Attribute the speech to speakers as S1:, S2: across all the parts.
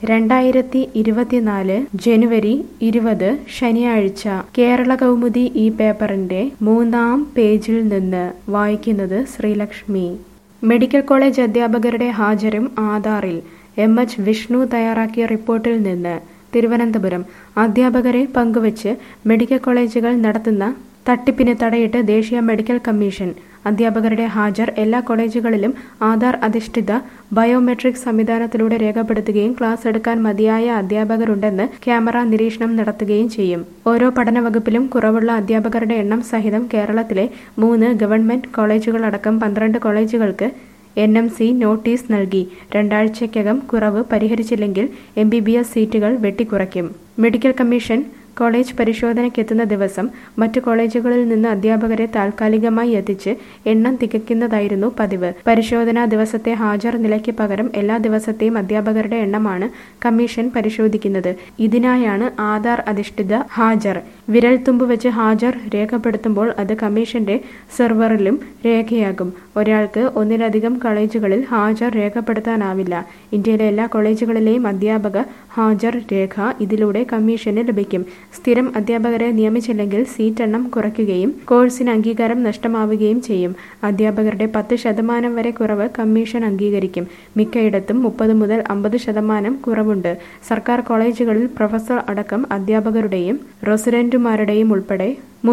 S1: 2024 ജനുവരി 20 ശനിയാഴ്ച കേരള കൗമുദി ഈ പേപ്പറിന്റെ 3-ാം പേജിൽ നിന്ന് വായിക്കുന്നത് ശ്രീലക്ഷ്മി. മെഡിക്കൽ കോളേജ് അധ്യാപകരുടെ ഹാജരും ആധാറിൽ. MH വിഷ്ണു തയ്യാറാക്കിയ റിപ്പോർട്ടിൽ നിന്ന്. തിരുവനന്തപുരം. അധ്യാപകരെ പങ്കുവച്ച് മെഡിക്കൽ കോളേജുകൾ നടത്തുന്ന തട്ടിപ്പിന് തടയിട്ട് ദേശീയ മെഡിക്കൽ കമ്മീഷൻ. അധ്യാപകരുടെ ഹാജർ എല്ലാ കോളേജുകളിലും ആധാർ അധിഷ്ഠിത ബയോമെട്രിക് സംവിധാനത്തിലൂടെ രേഖപ്പെടുത്തുകയും ക്ലാസ് എടുക്കാൻ മതിയായ അധ്യാപകരുണ്ടെന്ന് ക്യാമറ നിരീക്ഷണം നടത്തുകയും ചെയ്യും. ഓരോ പഠന വകുപ്പിലും കുറവുള്ള അധ്യാപകരുടെ എണ്ണം സഹിതം കേരളത്തിലെ 3 ഗവൺമെന്റ് കോളേജുകളടക്കം 12 കോളേജുകൾക്ക് NMC നോട്ടീസ് നൽകി. 2 ആഴ്ചയ്ക്കകം കുറവ് പരിഹരിച്ചില്ലെങ്കിൽ MBBS സീറ്റുകൾ വെട്ടിക്കുറയ്ക്കും. മെഡിക്കൽ കമ്മീഷൻ കോളേജ് പരിശോധനയ്ക്കെത്തുന്ന ദിവസം മറ്റു കോളേജുകളിൽ നിന്ന് അധ്യാപകരെ താൽക്കാലികമായി എത്തിച്ച് എണ്ണം തികയ്ക്കുന്നതായിരുന്നു പതിവ്. പരിശോധനാ ദിവസത്തെ ഹാജർ നിലയ്ക്ക് പകരം എല്ലാ ദിവസത്തെയും അധ്യാപകരുടെ എണ്ണമാണ് കമ്മീഷൻ പരിശോധിക്കുന്നത്. ഇതിനായാണ് ആധാർ അധിഷ്ഠിത ഹാജർ. വിരൽത്തുമ്പ് വെച്ച് ഹാജർ രേഖപ്പെടുത്തുമ്പോൾ അത് കമ്മീഷന്റെ സെർവറിലും രേഖയാകും. ഒരാൾക്ക് ഒന്നിലധികം കോളേജുകളിൽ ഹാജർ രേഖപ്പെടുത്താനാവില്ല. ഇന്ത്യയിലെ എല്ലാ കോളേജുകളിലെയും അധ്യാപക ഹാജർ രേഖ ഇതിലൂടെ കമ്മീഷന് ലഭിക്കും. സ്ഥിരം അധ്യാപകരെ നിയമിച്ചില്ലെങ്കിൽ സീറ്റ് എണ്ണം കുറയ്ക്കുകയും കോഴ്സിന് അംഗീകാരം നഷ്ടമാവുകയും ചെയ്യും. അധ്യാപകരുടെ 10% വരെ കുറവ് കമ്മീഷൻ അംഗീകരിക്കും. മിക്കയിടത്തും 30 മുതൽ 50% കുറവുണ്ട്. സർക്കാർ കോളേജുകളിൽ പ്രൊഫസർ അടക്കം അധ്യാപകരുടെയും റെസിഡന്റുമാരുടെയും ഉൾപ്പെടെ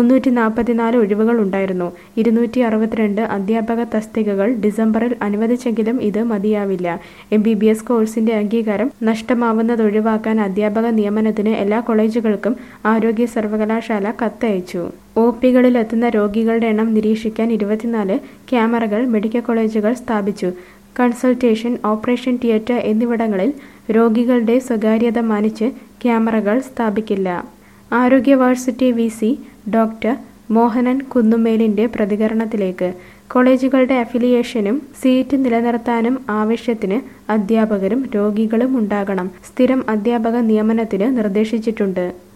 S1: 344 ഒഴിവുകൾ ഉണ്ടായിരുന്നു. 262 അധ്യാപക തസ്തികകൾ ഡിസംബറിൽ അനുവദിച്ചെങ്കിലും ഇത് മതിയാവില്ല. MBBS കോഴ്സിന്റെ അംഗീകാരം നഷ്ടമാവുന്നതൊഴിവാക്കാൻ അധ്യാപക നിയമനത്തിന് എല്ലാ കോളേജുകൾക്കും ആരോഗ്യ സർവകലാശാല കത്തയച്ചു. OPകളിലെത്തുന്ന രോഗികളുടെ എണ്ണം നിരീക്ഷിക്കാൻ 24 ക്യാമറകൾ മെഡിക്കൽ കോളേജുകൾ സ്ഥാപിച്ചു. കൺസൾട്ടേഷൻ, ഓപ്പറേഷൻ തിയേറ്റർ എന്നിവിടങ്ങളിൽ രോഗികളുടെ സ്വകാര്യത മാനിച്ച് ക്യാമറകൾ സ്ഥാപിക്കില്ല. ആരോഗ്യ വാഴ്സിറ്റി VC ഡോക്ടർ മോഹനൻ കുന്നുമേലിന്റെ പ്രതികരണത്തിലേക്ക്. കോളേജുകളുടെ അഫിലിയേഷനും സീറ്റ് നിലനിർത്താനും ആവശ്യത്തിന് അധ്യാപകരും രോഗികളും ഉണ്ടാകണം. സ്ഥിരം അധ്യാപക നിയമനത്തിന് നിർദ്ദേശിച്ചിട്ടുണ്ട്.